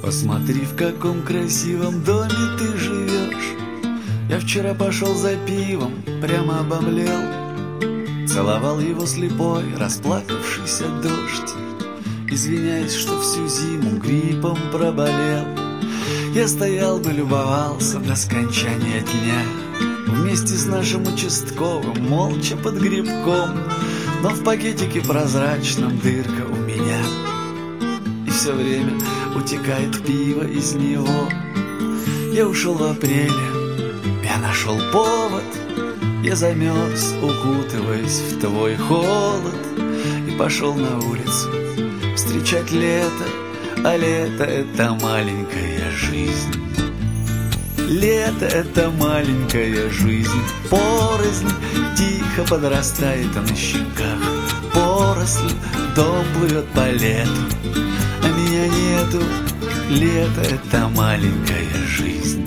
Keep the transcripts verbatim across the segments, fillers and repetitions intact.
Посмотри, в каком красивом доме ты живешь. Я вчера пошел за пивом, прямо обомлел. Целовал его слепой, расплакавшийся дождь, извиняясь, что всю зиму гриппом проболел. Я стоял бы, любовался до скончания дня, вместе с нашим участковым, молча под грибком. Но в пакетике прозрачном дырка у меня, и все время утекает пиво из него. Я ушел в апреле, я нашел повод, я замерз, укутываясь в твой холод, и пошел на улицу встречать лето. А лето — это маленькая жизнь. Лето — это маленькая жизнь. Поросль тихо подрастает на щеках. Поросль, дом плывет по лету, а меня нету. Лето — это маленькая жизнь.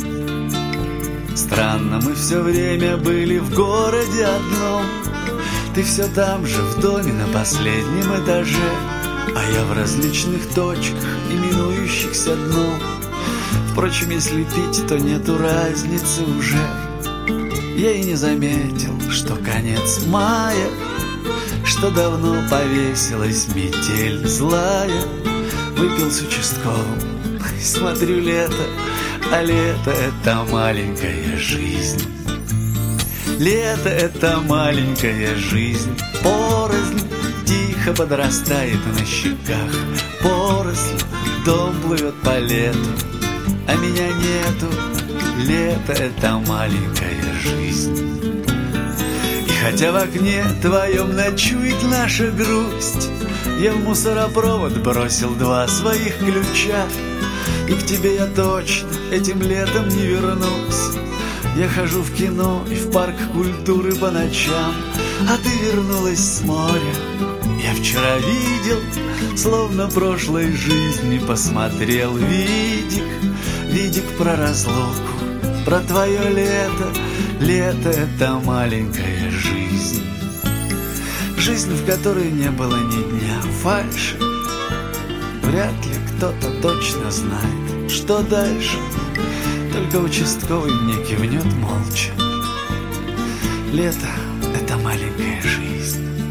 Странно, мы все время были в городе одном. Ты все там же, в доме на последнем этаже, а я в различных точках, именующихся дном. Впрочем, если пить, то нету разницы уже. Я и не заметил, что конец мая, что давно повесилась метель злая. Выпил с участковым, смотрю лето, а лето — это маленькая жизнь. Лето — это маленькая жизнь. Поросль тихо подрастает на щеках. Поросль, дом плывет по лету, а меня нету. Лето — это маленькая жизнь. И хотя в окне твоем ночует наша грусть, я в мусоропровод бросил два своих ключа, и к тебе я точно этим летом не вернусь. Я хожу в кино и в парк культуры по ночам, а ты вернулась с моря. Я вчера видел, словно прошлой жизни посмотрел видик, видик про разлуку, про твое лето. Лето — это маленькая жизнь. Жизнь, в которой не было ни дня фальши. Вряд ли кто-то точно знает, что дальше. Только участковый мне кивнет молча. Лето — это маленькая жизнь.